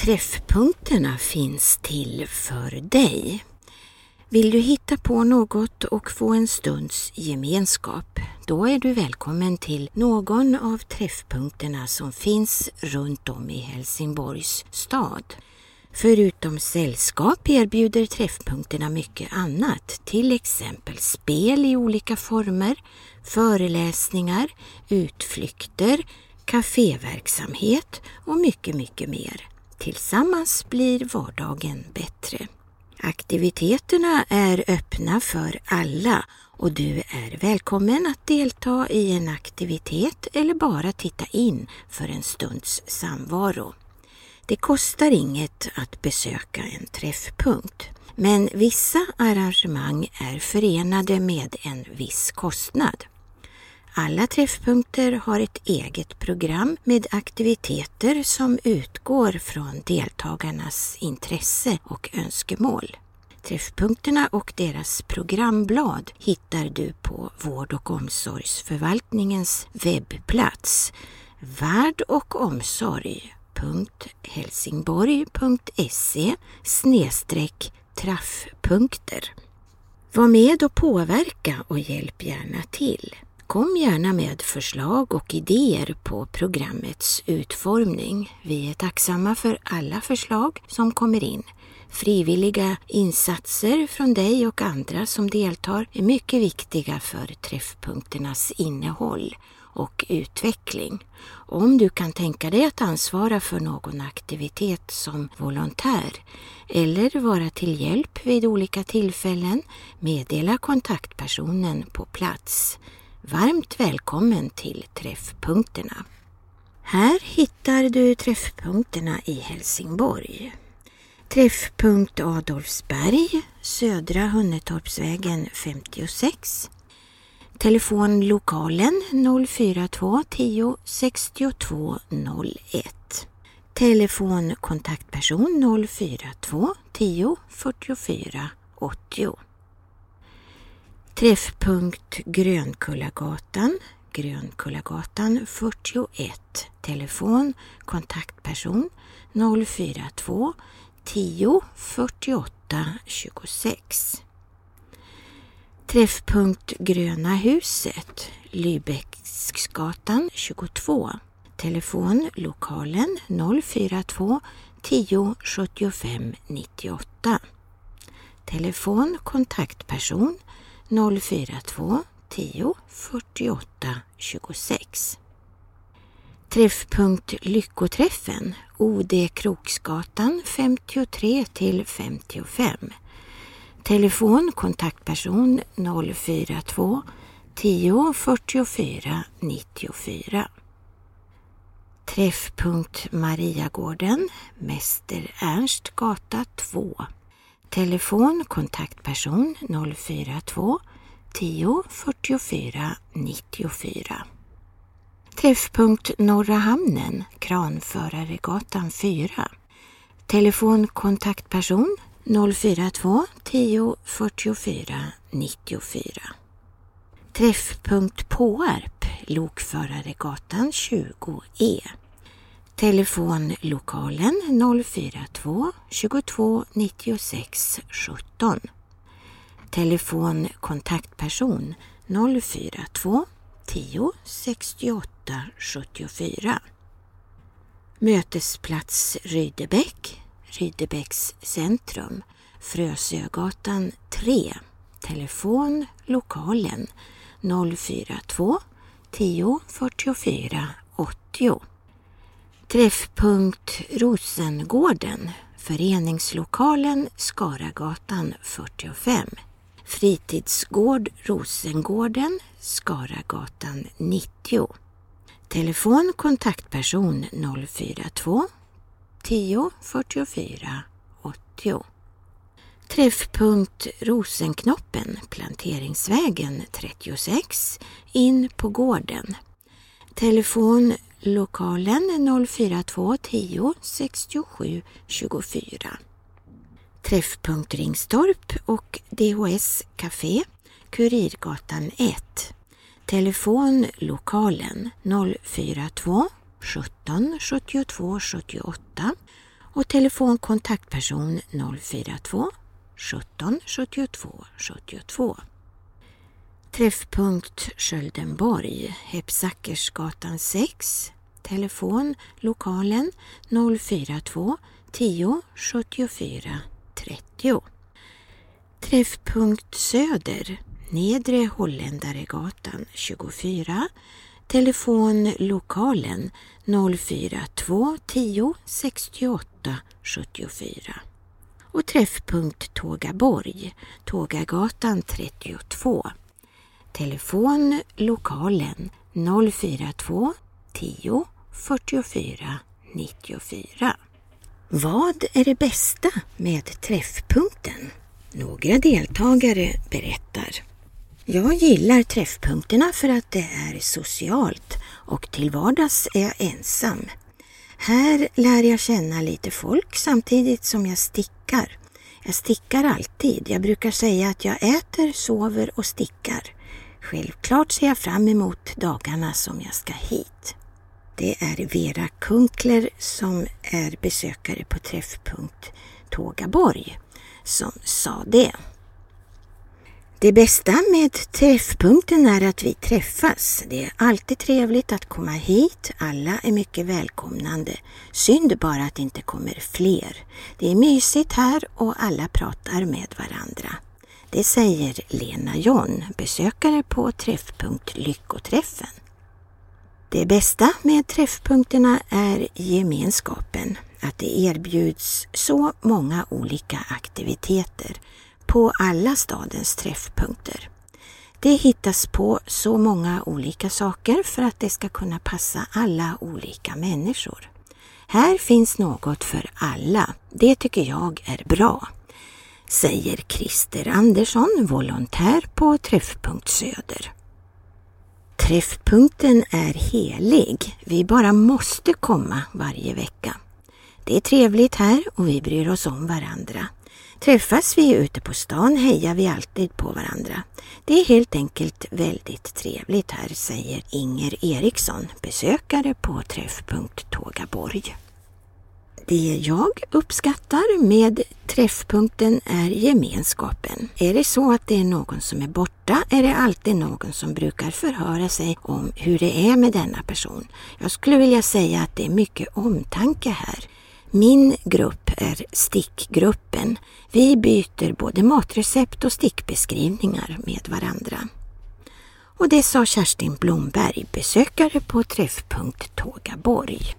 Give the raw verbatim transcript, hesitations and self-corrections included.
Träffpunkterna finns till för dig. Vill du hitta på något och få en stunds gemenskap, då är du välkommen till någon av träffpunkterna som finns runt om i Helsingborgs stad. Förutom sällskap erbjuder träffpunkterna mycket annat, till exempel spel i olika former, föreläsningar, utflykter, kaféverksamhet och mycket, mycket mer. Tillsammans blir vardagen bättre. Aktiviteterna är öppna för alla och du är välkommen att delta i en aktivitet eller bara titta in för en stunds samvaro. Det kostar inget att besöka en träffpunkt, men vissa arrangemang är förenade med en viss kostnad. Alla träffpunkter har ett eget program med aktiviteter som utgår från deltagarnas intresse och önskemål. Träffpunkterna och deras programblad hittar du på Vård- och omsorgsförvaltningens webbplats värd och omsorg punkt helsingborg punkt se snedstreck träffpunkter. Var med och påverka och hjälp gärna till. Kom gärna med förslag och idéer på programmets utformning. Vi är tacksamma för alla förslag som kommer in. Frivilliga insatser från dig och andra som deltar är mycket viktiga för träffpunkternas innehåll och utveckling. Om du kan tänka dig att ansvara för någon aktivitet som volontär eller vara till hjälp vid olika tillfällen, meddela kontaktpersonen på plats. Varmt välkommen till träffpunkterna. Här hittar du träffpunkterna i Helsingborg. Träffpunkt Adolfsberg, Södra Hunnetorpsvägen femtiosex. Telefonlokalen noll fyra två tio sextiotvå noll ett. Telefonkontaktperson noll fyra två tio fyrtiofyra åttio. Träffpunkt Grönkullagatan, Grönkullagatan fyrtioett. Telefon kontaktperson noll fyra två tio fyrtioåtta tjugosex. Träffpunkt Gröna huset, Lübecksgatan tjugotvå. Telefon lokalen noll fyra två tio sjuttiofem nittioåtta. Telefon kontaktperson noll fyra två tio fyrtioåtta tjugosex. Träffpunkt Lyckoträffen, O D Kroksgatan femtiotre till femtiofem. Telefon kontaktperson noll fyra två tio fyrtiofyra nittiofyra. Träffpunkt Mariagården, Mäster Ernst gata två. Telefon kontaktperson noll fyra två tio fyrtiofyra nittiofyra. Träffpunkt Norra Hamnen, Kranföraregatan fyra. Telefon kontaktperson noll fyra två tio fyrtiofyra nittiofyra. Träffpunkt Påarp, Lokföraregatan tjugo E. Telefon lokalen noll fyra två tjugotvå nittiosex sjutton. Telefon kontaktperson noll fyra två tio sextioåtta sjuttiofyra. Mötesplats Rydebäck, Rydebäcks centrum, Frösögatan tre. Telefon lokalen noll fyra två tio fyrtiofyra åttio. Träffpunkt Rosengården, föreningslokalen Skaragatan fyrtiofem. Fritidsgård Rosengården, Skaragatan nittio. Telefon kontaktperson noll fyra två tio fyrtiofyra åttio. Träffpunkt Rosenknoppen, Planteringsvägen trettiosex, in på gården. Telefon lokalen noll fyra två tio sextiosju tjugofyra. Träffpunkt Ringstorp och D H S Café, Kurirgatan ett. Telefon lokalen noll fyra två sjutton sjuttiotvå sjuttioåtta och telefonkontaktperson noll fyra två sjutton sjuttiotvå sjuttiotvå. Träffpunkt Sköldenborg, Hepsackersgatan sex, telefon lokalen noll fyra två tio sjuttiofyra trettio. Träffpunkt Söder, Nedre Holländaregatan tjugofyra, telefon lokalen noll fyra två tio sextioåtta sjuttiofyra. Och träffpunkt Tågaborg, Tågagatan trettiotvå, telefon lokalen noll fyra två tio fyrtiofyra nittiofyra. Vad är det bästa med träffpunkten? Några deltagare berättar. Jag gillar träffpunkterna för att det är socialt och till vardags är jag ensam. Här lär jag känna lite folk samtidigt som jag stickar. Jag stickar alltid. Jag brukar säga att jag äter, sover och stickar. Självklart ser jag fram emot dagarna som jag ska hit. Det är Vera Kunkler som är besökare på träffpunkt Tågaborg som sa det. Det bästa med träffpunkten är att vi träffas. Det är alltid trevligt att komma hit. Alla är mycket välkomnande. Synd bara att det inte kommer fler. Det är mysigt här och alla pratar med varandra. Det säger Lena John, besökare på träffpunkt Lyckoträffen. Det bästa med träffpunkterna är gemenskapen. Att det erbjuds så många olika aktiviteter på alla stadens träffpunkter. Det hittas på så många olika saker för att det ska kunna passa alla olika människor. Här finns något för alla. Det tycker jag är bra, säger Christer Andersson, volontär på Träffpunkt Söder. Träffpunkten är helig. Vi bara måste komma varje vecka. Det är trevligt här och vi bryr oss om varandra. Träffas vi ute på stan hejar vi alltid på varandra. Det är helt enkelt väldigt trevligt här, säger Inger Eriksson, besökare på Träffpunkt Tågaborg. Det jag uppskattar med träffpunkten är gemenskapen. Är det så att det är någon som är borta är det alltid någon som brukar förhöra sig om hur det är med denna person. Jag skulle vilja säga att det är mycket omtanke här. Min grupp är stickgruppen. Vi byter både matrecept och stickbeskrivningar med varandra. Och det sa Kerstin Blomberg, besökare på Träffpunkt Tågaborg.